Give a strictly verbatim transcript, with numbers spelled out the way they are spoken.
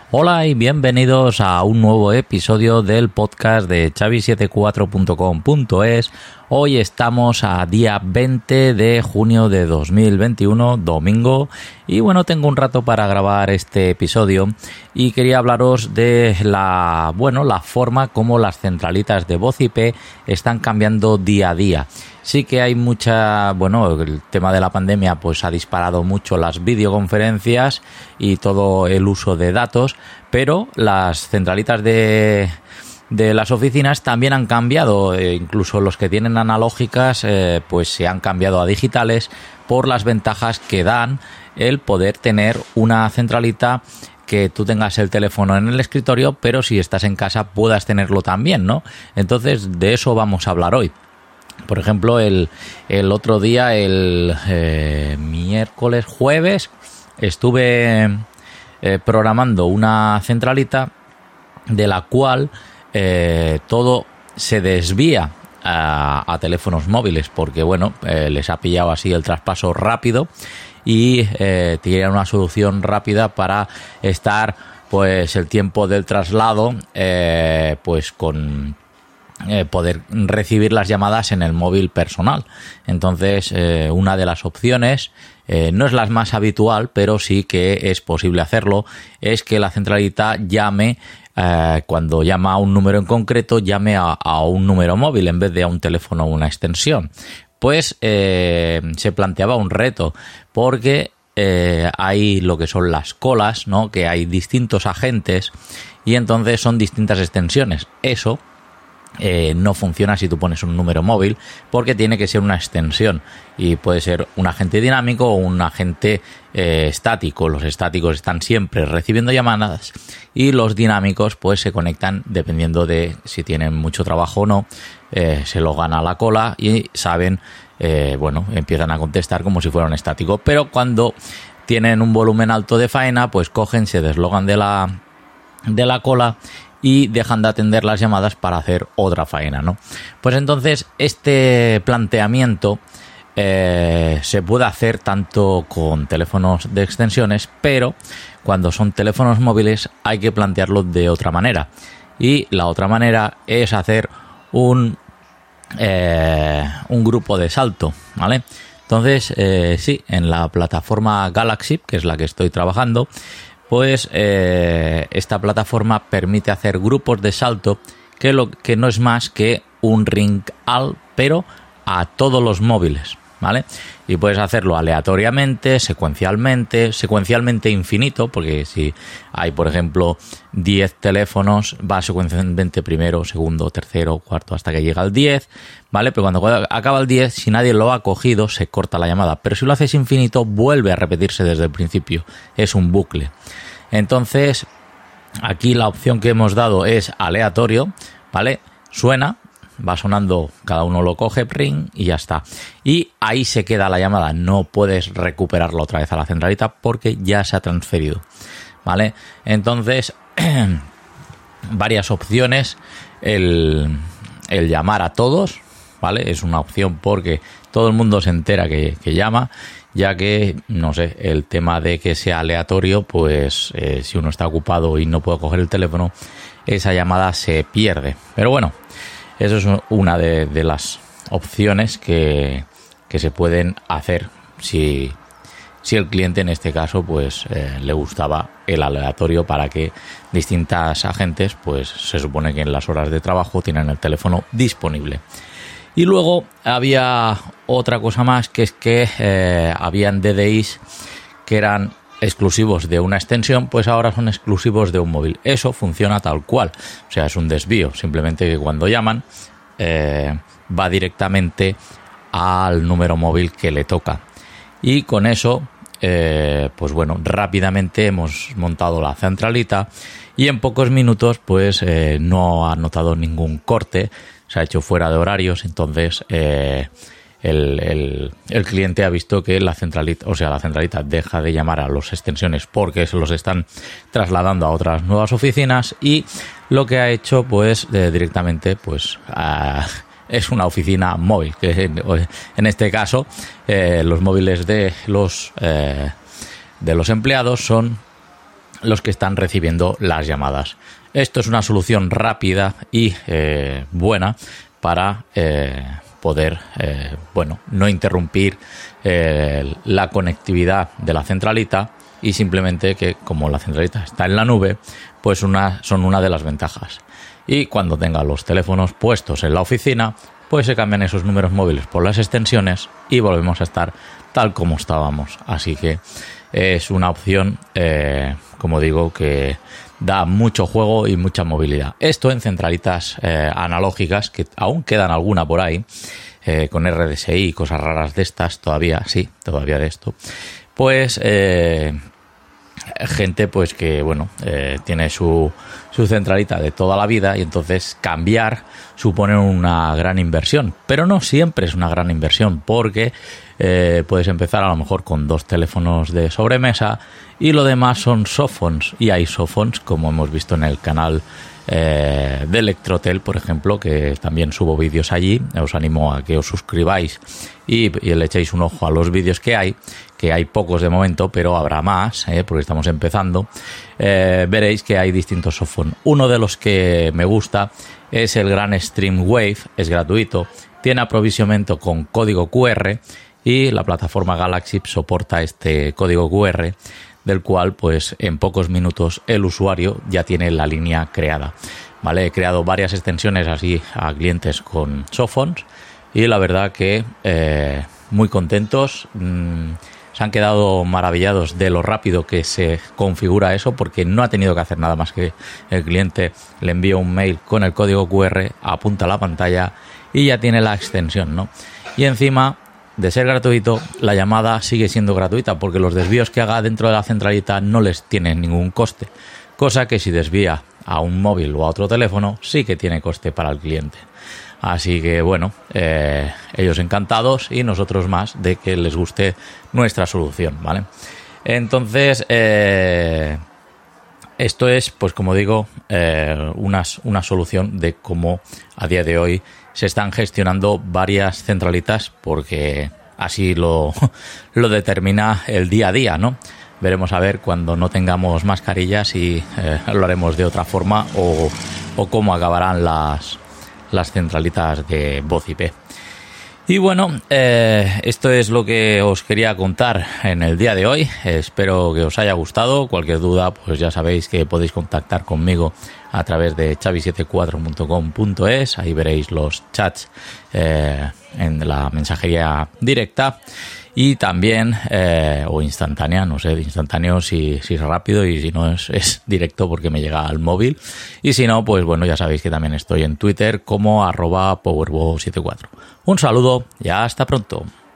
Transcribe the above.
Hola y bienvenidos a un nuevo episodio del podcast de Xavi setenta y cuatro punto com punto es. Hoy estamos a día veinte de junio de dos mil veintiuno, domingo, y bueno, tengo un rato para grabar este episodio y quería hablaros de la, bueno, la forma como las centralitas de voz I P están cambiando día a día. Sí que hay mucha, bueno, el tema de la pandemia pues ha disparado mucho las videoconferencias y todo el uso de datos, pero las centralitas de, de las oficinas también han cambiado, eh, incluso los que tienen analógicas eh, pues se han cambiado a digitales por las ventajas que dan el poder tener una centralita que tú tengas el teléfono en el escritorio, pero si estás en casa puedas tenerlo también, ¿no? Entonces de eso vamos a hablar hoy. Por ejemplo, el, el otro día, el eh, miércoles, jueves, estuve eh, programando una centralita de la cual eh, todo se desvía a, a teléfonos móviles porque, bueno, eh, les ha pillado así el traspaso rápido y eh, tienen una solución rápida para estar, pues, el tiempo del traslado, eh, pues, con... Eh, poder recibir las llamadas en el móvil personal. Entonces, eh, una de las opciones, eh, no es la más habitual, pero sí que es posible hacerlo, es que la centralita llame, eh, cuando llama a un número en concreto, llame a, a un número móvil en vez de a un teléfono o una extensión. Pues eh, se planteaba un reto, porque eh, hay lo que son las colas, ¿no? Que hay distintos agentes y entonces son distintas extensiones. Eso Eh, no funciona si tú pones un número móvil porque tiene que ser una extensión y puede ser un agente dinámico o un agente eh, estático. Los estáticos están siempre recibiendo llamadas y los dinámicos pues se conectan dependiendo de si tienen mucho trabajo o no, eh, se lo gana la cola y saben, eh, bueno, empiezan a contestar como si fuera un estático, pero cuando tienen un volumen alto de faena pues cogen, se deslogan de la, de la cola y dejan de atender las llamadas para hacer otra faena, ¿no? Pues entonces este planteamiento eh, se puede hacer tanto con teléfonos de extensiones, pero cuando son teléfonos móviles hay que plantearlo de otra manera. Y la otra manera es hacer un, eh, un grupo de salto, ¿vale? Entonces, eh, sí, en la plataforma Galaxy, que es la que estoy trabajando, pues eh, esta plataforma permite hacer grupos de salto que, lo, que no es más que un ring all, pero a todos los móviles, ¿vale? Y puedes hacerlo aleatoriamente, secuencialmente, secuencialmente infinito, porque si hay, por ejemplo, diez teléfonos, va secuencialmente primero, segundo, tercero, cuarto, hasta que llega al diez, ¿vale? Pero cuando acaba el diez, si nadie lo ha cogido, se corta la llamada. Pero si lo haces infinito, vuelve a repetirse desde el principio. Es un bucle. Entonces, aquí la opción que hemos dado es aleatorio, ¿vale? Suena, va sonando, cada uno lo coge, ring, y ya está. Y ahí se queda la llamada, no puedes recuperarla otra vez a la centralita porque ya se ha transferido, ¿vale? Entonces, varias opciones, el, el llamar a todos, ¿vale? Es una opción porque todo el mundo se entera que, que llama, ya que, no sé, el tema de que sea aleatorio, pues eh, si uno está ocupado y no puede coger el teléfono, esa llamada se pierde. Pero bueno, eso es una de, de las opciones que, que se pueden hacer si, si el cliente en este caso pues eh, le gustaba el aleatorio para que distintas agentes pues se supone que en las horas de trabajo tienen el teléfono disponible. Y luego había otra cosa más, que es que eh, habían D D Is que eran exclusivos de una extensión, pues ahora son exclusivos de un móvil. Eso funciona tal cual, o sea, es un desvío, simplemente que cuando llaman eh, va directamente al número móvil que le toca. Y con eso, eh, pues bueno, rápidamente hemos montado la centralita y en pocos minutos pues eh, no ha notado ningún corte, se ha hecho fuera de horarios, entonces eh, el, el, el cliente ha visto que la centralita, o sea, la centralita deja de llamar a las extensiones porque se los están trasladando a otras nuevas oficinas y lo que ha hecho pues eh, directamente pues a, es una oficina móvil, que en, en este caso eh, los móviles de los eh, de los empleados son los que están recibiendo las llamadas. Esto es una solución rápida y eh, buena para eh, poder eh, bueno, no interrumpir eh, la conectividad de la centralita, y simplemente que como la centralita está en la nube, pues una, son una de las ventajas. Y cuando tenga los teléfonos puestos en la oficina, pues se cambian esos números móviles por las extensiones y volvemos a estar tal como estábamos. Así que es una opción, eh, como digo, que da mucho juego y mucha movilidad. Esto en centralitas eh, analógicas, que aún quedan alguna por ahí, eh, con R D S I y cosas raras de estas, todavía, sí, todavía de esto. Pues eh, gente pues que bueno eh, tiene su, su centralita de toda la vida, y entonces cambiar supone una gran inversión, pero no siempre es una gran inversión, porque eh, puedes empezar a lo mejor con dos teléfonos de sobremesa y lo demás son softphones, y hay softphones como hemos visto en el canal eh, de Electrotel, por ejemplo, que también subo vídeos allí. Os animo a que os suscribáis y, y le echéis un ojo a los vídeos que hay, que hay pocos de momento, pero habrá más, ¿eh? Porque estamos empezando. Eh, veréis que hay distintos softphones. Uno de los que me gusta es el gran Streamwave, es gratuito, tiene aprovisionamiento con código cu erre y la plataforma Galaxy soporta este código cu erre, del cual pues en pocos minutos el usuario ya tiene la línea creada. Vale, he creado varias extensiones así a clientes con softphones y la verdad que eh, muy contentos. Mm, se han quedado maravillados de lo rápido que se configura eso, porque no ha tenido que hacer nada más que el cliente le envía un mail con el código cu erre, apunta a la pantalla y ya tiene la extensión, ¿no? Y encima de ser gratuito, la llamada sigue siendo gratuita, porque los desvíos que haga dentro de la centralita no les tienen ningún coste, cosa que si desvía a un móvil o a otro teléfono sí que tiene coste para el cliente. Así que bueno, eh, ellos encantados y nosotros más de que les guste nuestra solución, ¿vale? Entonces, eh, esto es, pues como digo, eh, una, una solución de cómo a día de hoy se están gestionando varias centralitas, porque así lo, lo determina el día a día, ¿no? Veremos a ver cuando no tengamos mascarillas y eh, lo haremos de otra forma, o, o cómo acabarán las, las centralitas de voz I P. Y bueno, eh, esto es lo que os quería contar en el día de hoy. Espero que os haya gustado. Cualquier duda, pues ya sabéis que podéis contactar conmigo a través de chavi setenta y cuatro punto com punto es. Ahí veréis los chats eh, en la mensajería directa y también, eh, o instantánea, no sé, instantáneo si, si es rápido, y si no es, es directo porque me llega al móvil. Y si no, pues bueno, ya sabéis que también estoy en Twitter como arroba powerbo setenta y cuatro. Un saludo y hasta pronto.